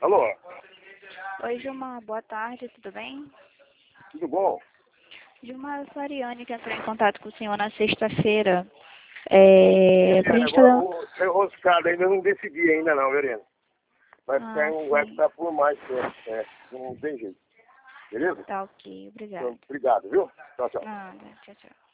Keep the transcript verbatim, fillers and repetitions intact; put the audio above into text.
Alô? Oi, Gilmar, boa tarde, tudo bem? Tudo bom? Gilmar, eu sou a Ariane, que entrou em contato com o senhor na sexta-feira. É, pra gente tá Agora, dando... o seu Roscado ainda não decidi ainda não, Verena. Vai Ah, ficar, um, vai ficar por mais tempo, é, não tem jeito. Beleza? Tá ok, obrigada. Então, obrigado, viu? Tchau, tchau. Nada, tchau, tchau.